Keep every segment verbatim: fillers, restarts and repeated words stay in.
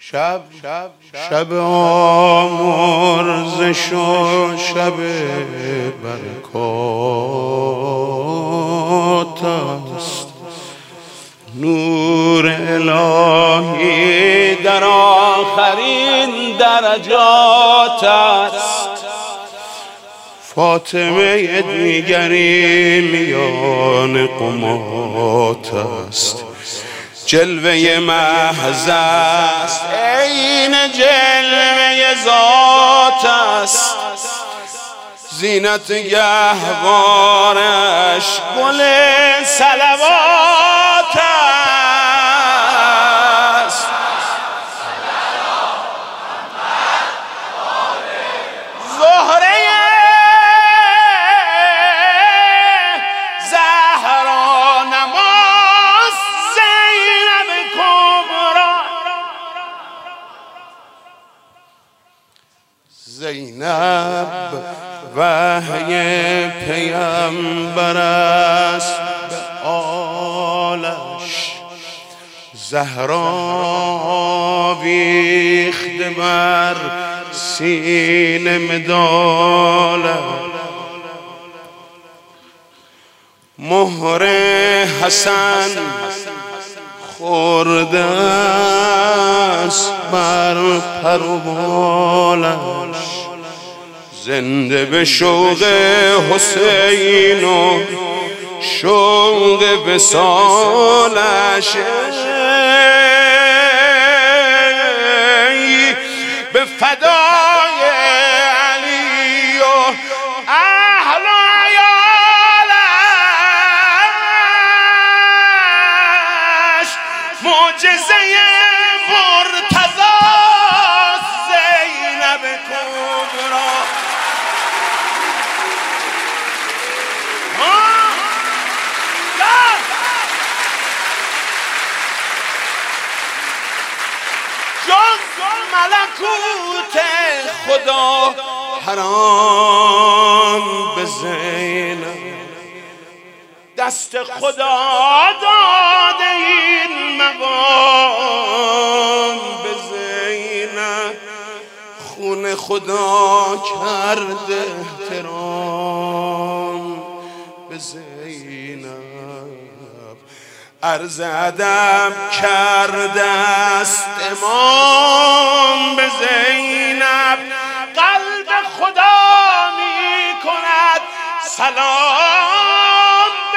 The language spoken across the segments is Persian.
شب شب آمرزش و شب برکات است، نور الهی در آخرین درجات است. فاطمه دیگری میان قمات است، جلوه محض است عین جلوه ذات است. زینت گهوارش گل صلوات است. زهره زهرا نماز زینب کبرا. زینب وحی پیامبر است به آلش، زهرا ویخته بر سینه مدالش. مهر حسن خورده است بر پر و بالش، زنده به شوق حسین و شوق وصالش. به فدای علی و اهل عیالش، معجزه مرتضی زینب کبرا. ملکوت خدا حرام به زینب، دست خدا داده این مقام به زینب. خون خدا کرده احترام به زینب. عرض ادب کرده است امام به زینب، قلب خدا می کند سلام به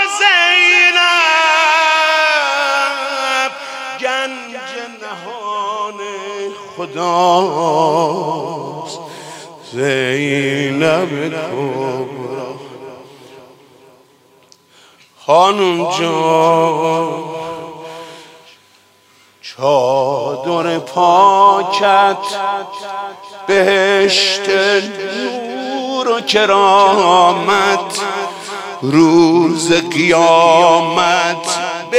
زینب. گنج نهان خداست زینب کبرا. خانم جان چادر پاکت بهشت نور و کرامت، روز قیامت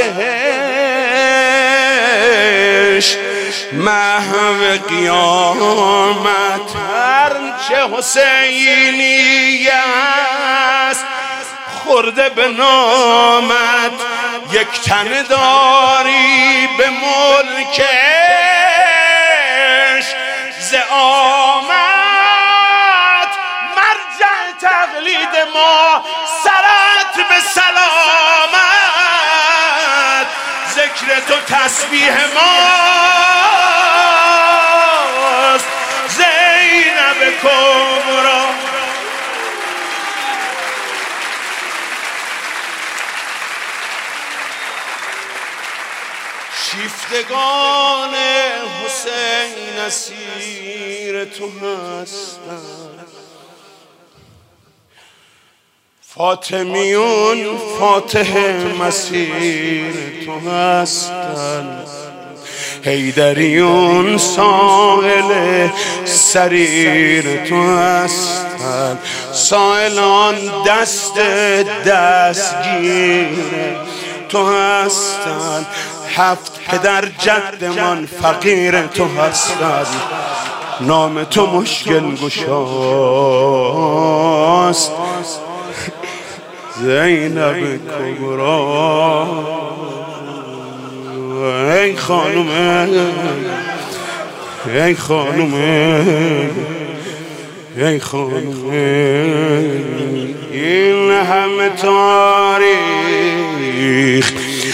بهشت محو قیامت. هرچه حسینی است خورده به نامت، یک تن داری به ملکش ز آمد. مرجع تقلید ما سرت به سلامت، ذکر تو تسبیح ماست زینب کبرا. شیفتگان حسین اسیر تو هستند، فاطمیون فاتح مسیر تو هستند، حیدریون سائل سریر تو هستند، سائلان دست دستگیر تو هستند، هفت پدر جدمان فقیر تو هستند. نام تو مشکل گشاست زینب کبرا. ای خانم ای خانم ای خانم این همه تاریخ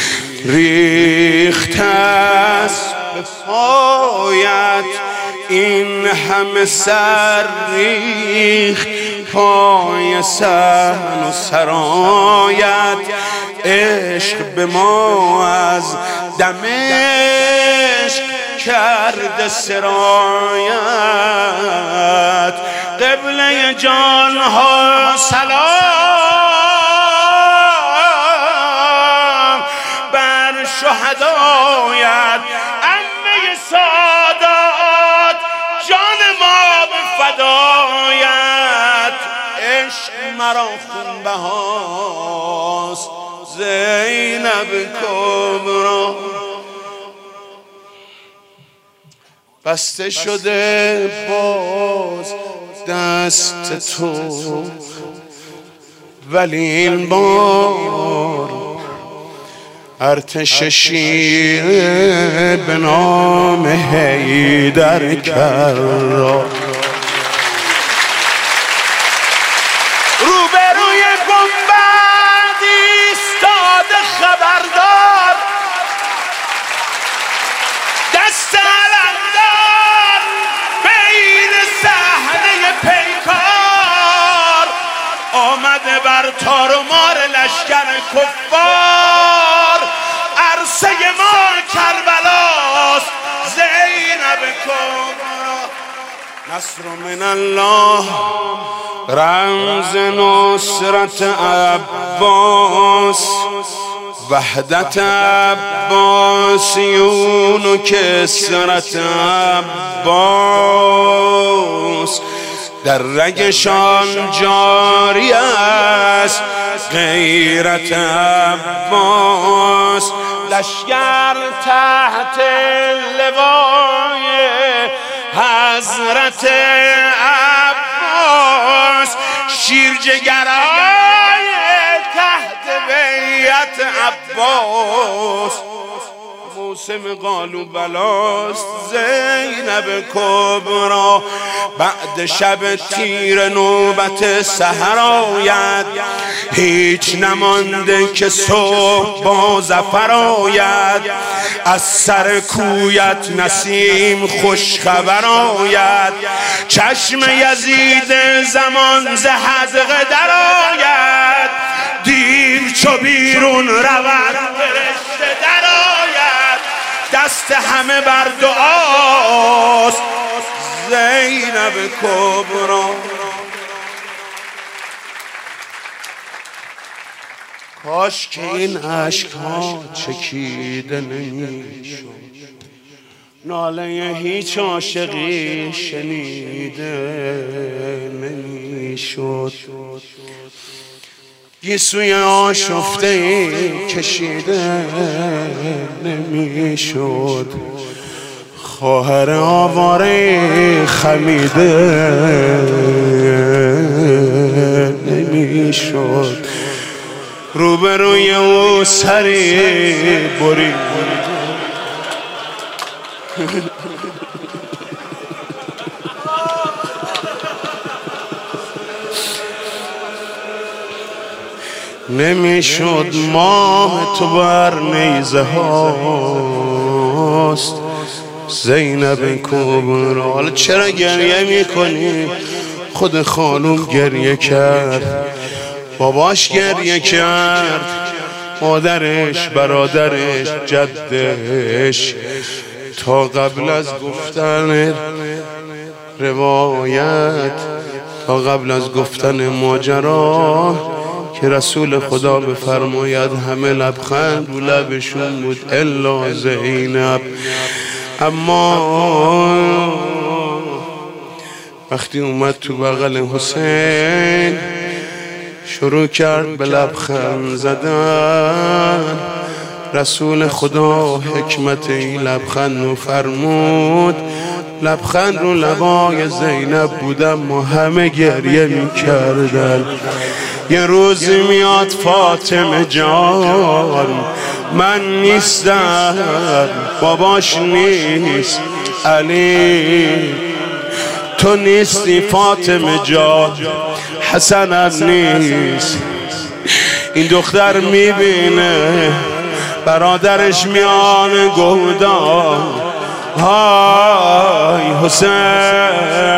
ریخت است به پایت، این همه سر ریخت پای سن و سرایت. عشق به ما از دمشق کرده سرایت. قبله جانها سلام بر شهدایت، عمه سادات جان ما به فدایت. عشق مرا خونبهاست زینب کبرا، بسته شده باز دست تو، ولی این بار ارتش شیعه به نام حیدر کرا روبروی گنبد ایستاده خبردار، دست علمدار بین صحنه پیکار. آمده بر تار و مار لشکر کفار، عرصه ما کربلاست زینب کبرا. نصر من الله رمز نصرت عباس، وحدت عباسیون و کسرت عباس. در رگشان جاری است غیرت عباس. لشکر تحت لوای حضرت عباس، شیرجگرای تحت بیعت عباس. موسم قالو بلاست زینب کبرا، بعد شب تیر نوبت سحر آید. هیچ نمانده که صبح با ظفر آید، از سر کویت نسیم خوش خبر آید. چشم یزید زمان ز حدقه در آید، دیو چو بیرون رود فرشته در آید. دست همه بر دعاست زینب کبرا. کاش که این عشقها چکیده نمیشد، ناله هیچ عاشقی شنیده نمیشد. گیسوی آشفته کشیده نمیشد، خواهر آواره خمیده نمیشد. روبروی او سری برید نمیشد. ماه تو بر نیزه هاست زینب کبرا. حالا چرا گریه میکنی؟ خود خانوم گریه کرد، باباش گریه کرد، مادرش، برادرش، جدش. تا قبل از گفتن روایت، تا قبل از گفتن ماجرا که رسول خدا بفرماید همه لبخند و لبشون بود الا زینب. اما وقتی اومد تو بغل حسین شروع کرد به لبخند زدن، رسول خدا حکمت این لبخند رو فرمود. لبخند رو لبای زینب بودم، ما همه گریه می کردن. یه روزی میاد فاطمه جان من نیستم، باباش نیست، علی تو نیستی فاطمه جان، حسنت نیست. این دختر میبینه برادرش میان گودان، های حسین